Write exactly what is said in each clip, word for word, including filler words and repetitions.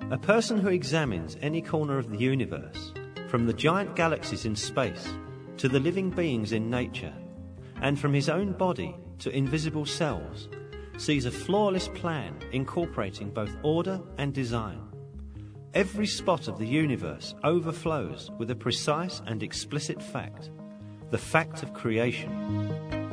A person who examines any corner of the universe, from the giant galaxies in space to the living beings in nature, and from his own body to invisible cells, sees a flawless plan incorporating both order and design. Every spot of the universe overflows with a precise and explicit fact, the fact of creation.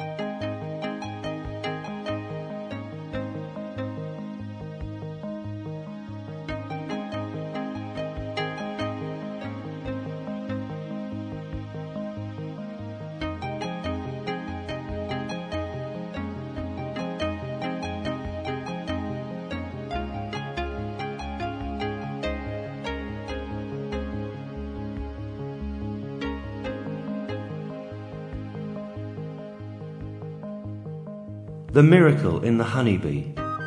The miracle in the honeybee.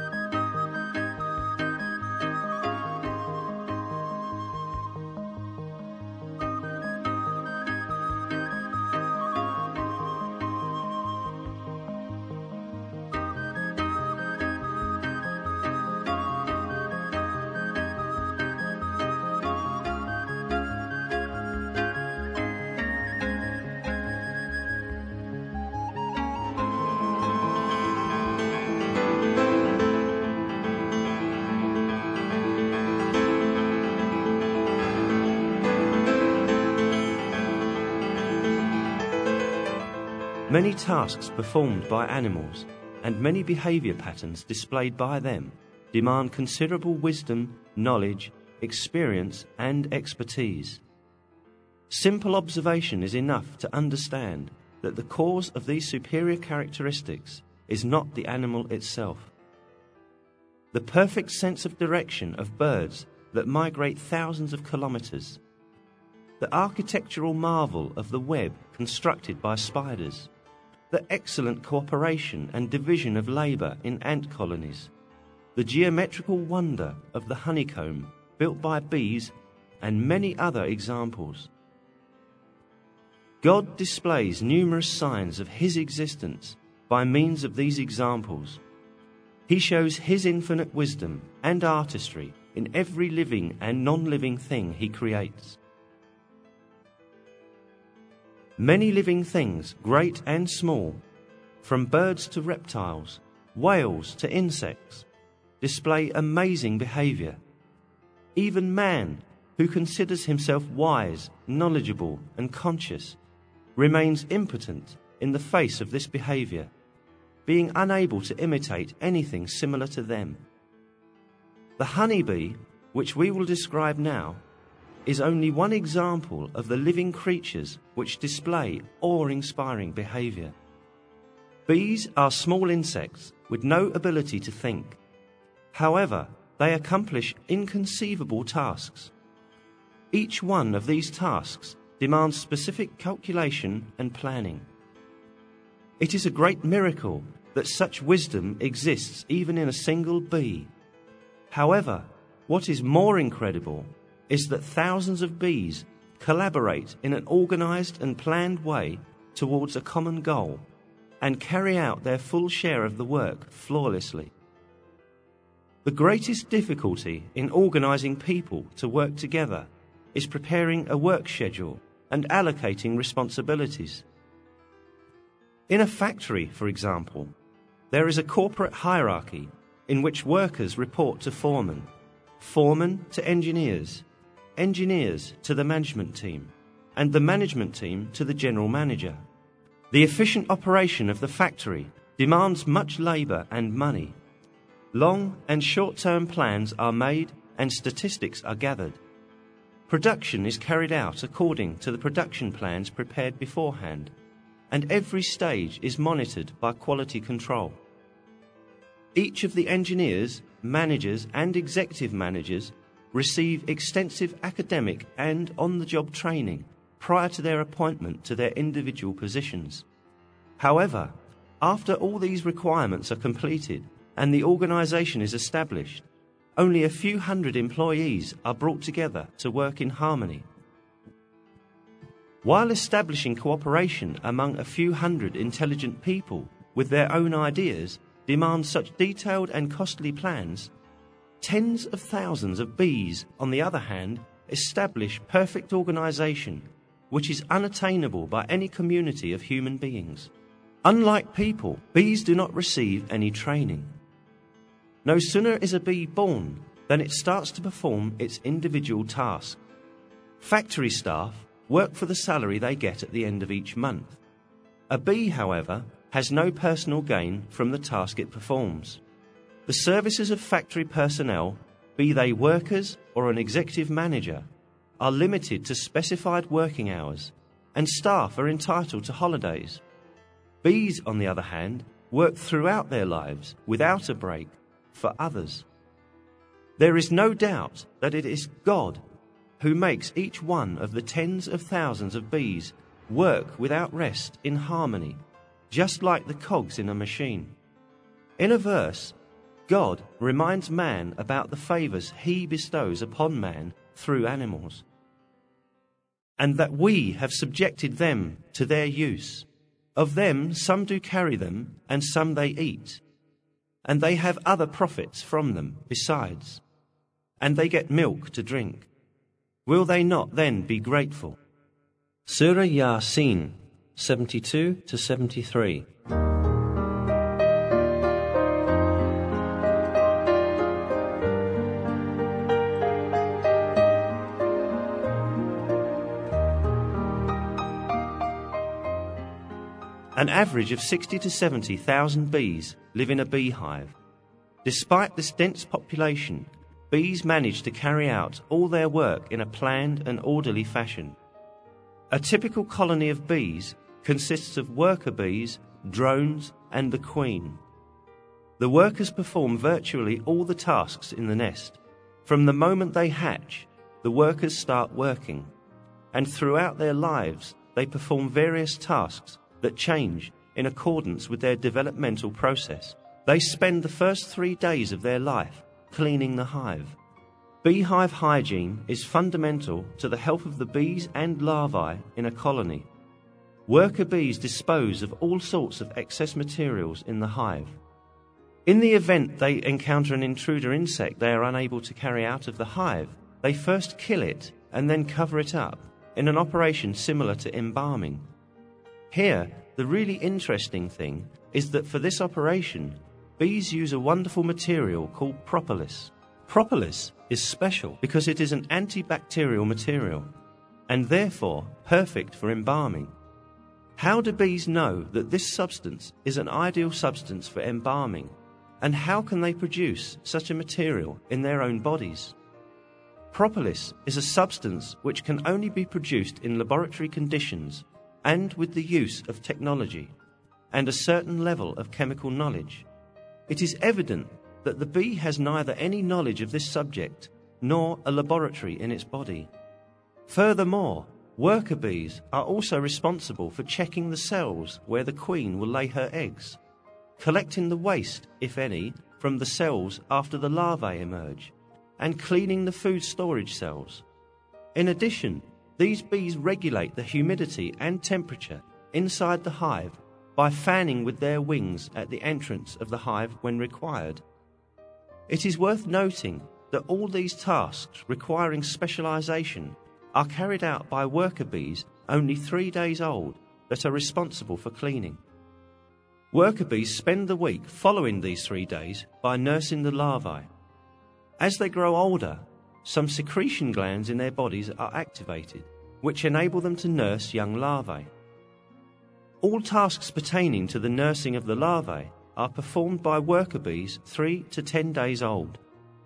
Many tasks performed by animals and many behaviour patterns displayed by them demand considerable wisdom, knowledge, experience and expertise. Simple observation is enough to understand that the cause of these superior characteristics is not the animal itself. The perfect sense of direction of birds that migrate thousands of kilometres, the architectural marvel of the web constructed by spiders, the excellent cooperation and division of labour in ant colonies, the geometrical wonder of the honeycomb built by bees, and many other examples. God displays numerous signs of His existence by means of these examples. He shows His infinite wisdom and artistry in every living and non-living thing He creates. Many living things, great and small, from birds to reptiles, whales to insects, display amazing behaviour. Even man, who considers himself wise, knowledgeable and conscious, remains impotent in the face of this behaviour, being unable to imitate anything similar to them. The honeybee, which we will describe now, is only one example of the living creatures which display awe-inspiring behaviour. Bees are small insects with no ability to think. However, they accomplish inconceivable tasks. Each one of these tasks demands specific calculation and planning. It is a great miracle that such wisdom exists even in a single bee. However, what is more incredible is that thousands of bees collaborate in an organised and planned way towards a common goal and carry out their full share of the work flawlessly. The greatest difficulty in organising people to work together is preparing a work schedule and allocating responsibilities. In a factory, for example, there is a corporate hierarchy in which workers report to foremen, foremen to engineers, engineers to the management team, and the management team to the general manager. The efficient operation of the factory demands much labour and money. Long and short-term plans are made and statistics are gathered. Production is carried out according to the production plans prepared beforehand, and every stage is monitored by quality control. Each of the engineers, managers and executive managers receive extensive academic and on-the-job training prior to their appointment to their individual positions. However, after all these requirements are completed and the organisation is established, only a few hundred employees are brought together to work in harmony. While establishing cooperation among a few hundred intelligent people with their own ideas demands such detailed and costly plans, tens of thousands of bees, on the other hand, establish perfect organization, which is unattainable by any community of human beings. Unlike people, bees do not receive any training. No sooner is a bee born than it starts to perform its individual task. Factory staff work for the salary they get at the end of each month. A bee, however, has no personal gain from the task it performs. The services of factory personnel, be they workers or an executive manager, are limited to specified working hours, and staff are entitled to holidays. Bees, on the other hand, work throughout their lives without a break for others. There is no doubt that it is God who makes each one of the tens of thousands of bees work without rest in harmony, just like the cogs in a machine. In a verse, God reminds man about the favors he bestows upon man through animals, and that we have subjected them to their use. Of them some do carry them, and some they eat, and they have other profits from them besides, and they get milk to drink. Will they not then be grateful? Surah Yasin, seventy-two to seventy-three. An average of sixty to seventy thousand bees live in a beehive. Despite this dense population, bees manage to carry out all their work in a planned and orderly fashion. A typical colony of bees consists of worker bees, drones, and the queen. The workers perform virtually all the tasks in the nest. From the moment they hatch, the workers start working, and throughout their lives they perform various tasks that change in accordance with their developmental process. They spend the first three days of their life cleaning the hive. Beehive hygiene is fundamental to the health of the bees and larvae in a colony. Worker bees dispose of all sorts of excess materials in the hive. In the event they encounter an intruder insect they are unable to carry out of the hive, they first kill it and then cover it up in an operation similar to embalming. Here, the really interesting thing is that for this operation, bees use a wonderful material called propolis. Propolis is special because it is an antibacterial material and therefore perfect for embalming. How do bees know that this substance is an ideal substance for embalming, and how can they produce such a material in their own bodies? Propolis is a substance which can only be produced in laboratory conditions and with the use of technology and a certain level of chemical knowledge. It is evident that the bee has neither any knowledge of this subject nor a laboratory in its body. Furthermore, worker bees are also responsible for checking the cells where the queen will lay her eggs, collecting the waste, if any, from the cells after the larvae emerge, and cleaning the food storage cells. In addition, these bees regulate the humidity and temperature inside the hive by fanning with their wings at the entrance of the hive when required. It is worth noting that all these tasks requiring specialization are carried out by worker bees only three days old that are responsible for cleaning. Worker bees spend the week following these three days by nursing the larvae. As they grow older, some secretion glands in their bodies are activated, which enable them to nurse young larvae. All tasks pertaining to the nursing of the larvae are performed by worker bees three to ten days old.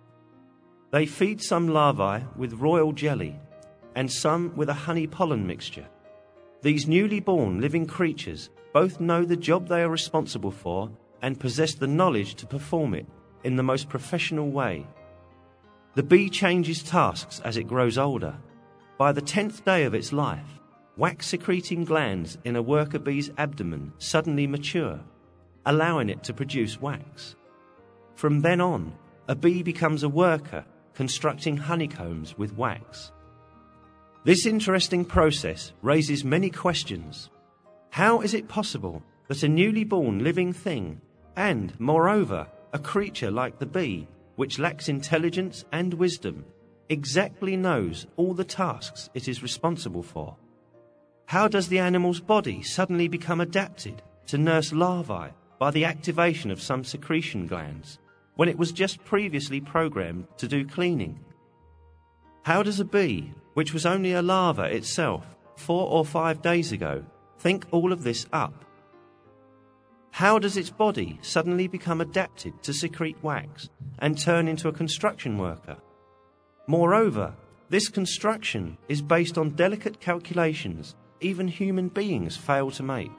They feed some larvae with royal jelly and some with a honey pollen mixture. These newly born living creatures both know the job they are responsible for and possess the knowledge to perform it in the most professional way. The bee changes tasks as it grows older. By the tenth day of its life, wax-secreting glands in a worker bee's abdomen suddenly mature, allowing it to produce wax. From then on, a bee becomes a worker, constructing honeycombs with wax. This interesting process raises many questions. How is it possible that a newly born living thing, and, moreover, a creature like the bee, which lacks intelligence and wisdom, exactly knows all the tasks it is responsible for? How does the animal's body suddenly become adapted to nurse larvae by the activation of some secretion glands when it was just previously programmed to do cleaning? How does a bee, which was only a larva itself four or five days ago, think all of this up? How does its body suddenly become adapted to secrete wax and turn into a construction worker? Moreover, this construction is based on delicate calculations even human beings fail to make.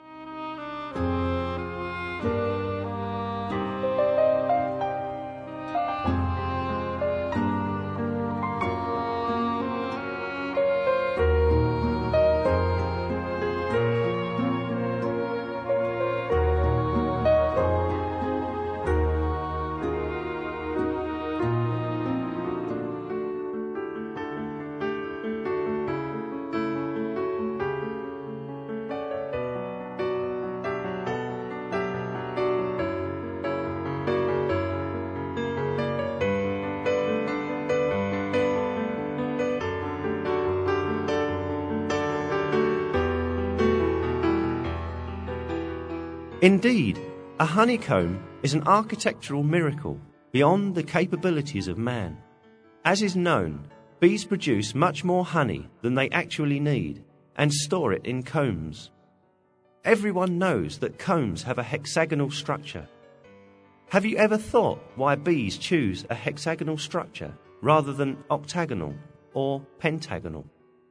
Indeed, a honeycomb is an architectural miracle beyond the capabilities of man. As is known, bees produce much more honey than they actually need and store it in combs. Everyone knows that combs have a hexagonal structure. Have you ever thought why bees choose a hexagonal structure rather than octagonal or pentagonal?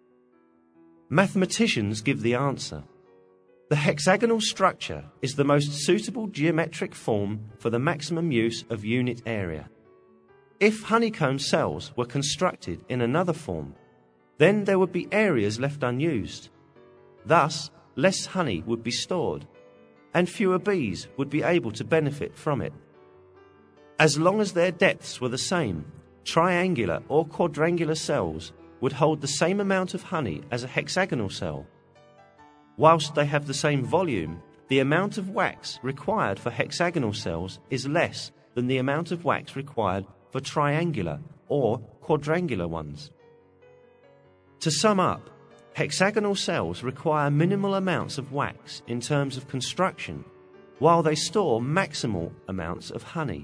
Mathematicians give the answer. The hexagonal structure is the most suitable geometric form for the maximum use of unit area. If honeycomb cells were constructed in another form, then there would be areas left unused. Thus, less honey would be stored, and fewer bees would be able to benefit from it. As long as their depths were the same, triangular or quadrangular cells would hold the same amount of honey as a hexagonal cell. Whilst they have the same volume, the amount of wax required for hexagonal cells is less than the amount of wax required for triangular or quadrangular ones. To sum up, hexagonal cells require minimal amounts of wax in terms of construction, while they store maximal amounts of honey.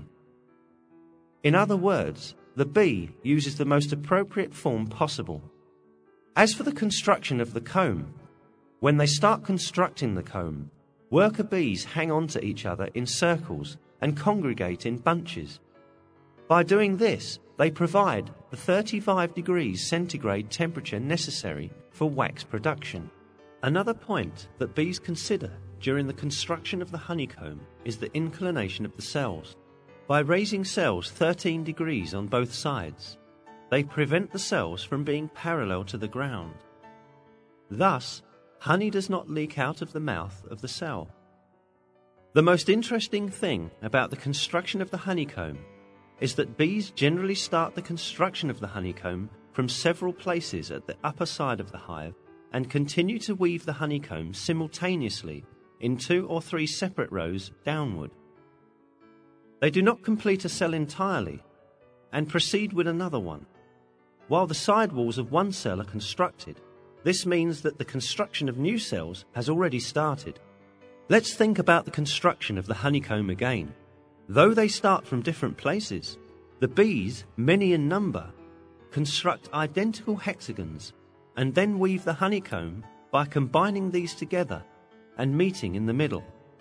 In other words, the bee uses the most appropriate form possible. As for the construction of the comb, when they start constructing the comb, worker bees hang on to each other in circles and congregate in bunches. By doing this, they provide the thirty-five degrees centigrade temperature necessary for wax production. Another point that bees consider during the construction of the honeycomb is the inclination of the cells. By raising cells thirteen degrees on both sides, they prevent the cells from being parallel to the ground. Thus, honey does not leak out of the mouth of the cell. The most interesting thing about the construction of the honeycomb is that bees generally start the construction of the honeycomb from several places at the upper side of the hive and continue to weave the honeycomb simultaneously in two or three separate rows downward. They do not complete a cell entirely and proceed with another one. While the side walls of one cell are constructed, this means that the construction of new cells has already started. Let's think about the construction of the honeycomb again. Though they start from different places, the bees, many in number, construct identical hexagons and then weave the honeycomb by combining these together and meeting in the middle.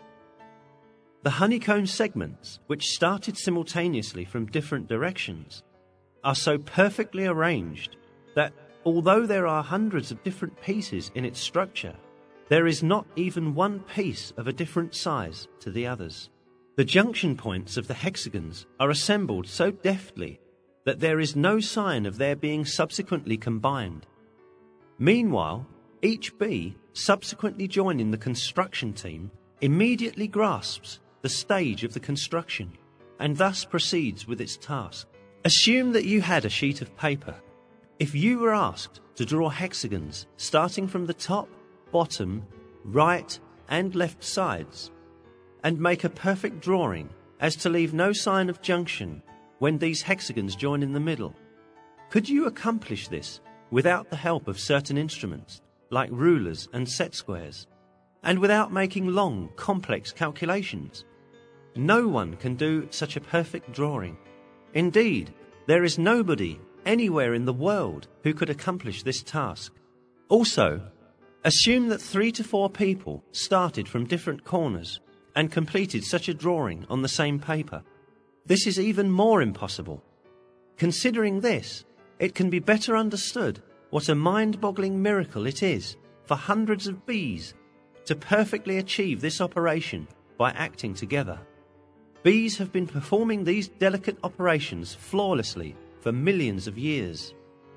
The honeycomb segments, which started simultaneously from different directions, are so perfectly arranged that although there are hundreds of different pieces in its structure, there is not even one piece of a different size to the others. The junction points of the hexagons are assembled so deftly that there is no sign of their being subsequently combined. Meanwhile, each bee subsequently joining the construction team immediately grasps the stage of the construction and thus proceeds with its task. Assume that you had a sheet of paper. If you were asked to draw hexagons starting from the top, bottom, right and left sides, and make a perfect drawing as to leave no sign of junction, when these hexagons join in the middle? Could you accomplish this without the help of certain instruments, like rulers and set squares, and without making long, complex calculations? No one can do such a perfect drawing. Indeed, there is nobody anywhere in the world who could accomplish this task. Also, assume that three to four people started from different corners and completed such a drawing on the same paper. This is even more impossible. Considering this, it can be better understood what a mind-boggling miracle it is for hundreds of bees to perfectly achieve this operation by acting together. Bees have been performing these delicate operations flawlessly for millions of years.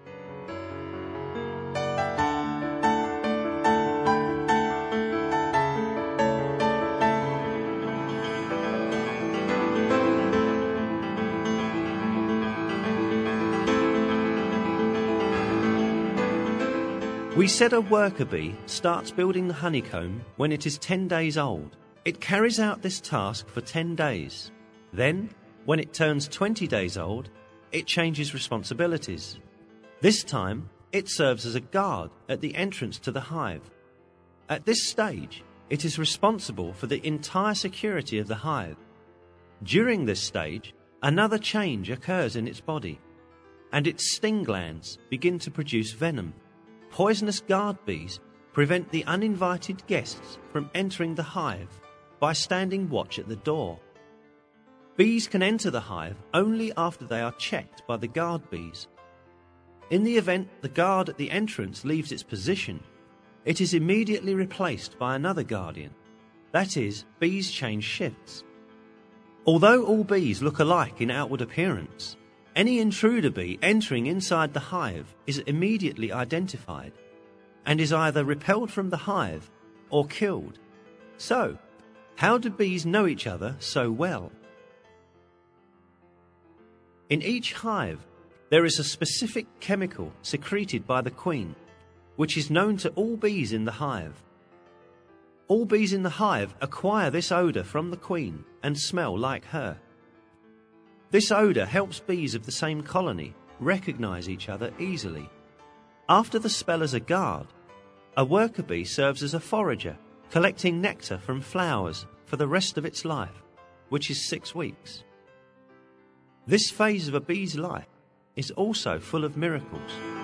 We said a worker bee starts building the honeycomb when it is ten days old. It carries out this task for ten days. Then, when it turns twenty days old, it changes responsibilities. This time, it serves as a guard at the entrance to the hive. At this stage, it is responsible for the entire security of the hive. During this stage, another change occurs in its body, and its sting glands begin to produce venom. Poisonous guard bees prevent the uninvited guests from entering the hive by standing watch at the door. Bees can enter the hive only after they are checked by the guard bees. In the event the guard at the entrance leaves its position, it is immediately replaced by another guardian. That is, bees change shifts. Although all bees look alike in outward appearance, any intruder bee entering inside the hive is immediately identified and is either repelled from the hive or killed. So, how do bees know each other so well? In each hive, there is a specific chemical secreted by the queen, which is known to all bees in the hive. All bees in the hive acquire this odour from the queen and smell like her. This odour helps bees of the same colony recognise each other easily. After the spell as a guard, a worker bee serves as a forager, collecting nectar from flowers for the rest of its life, which is six weeks. This phase of a bee's life is also full of miracles.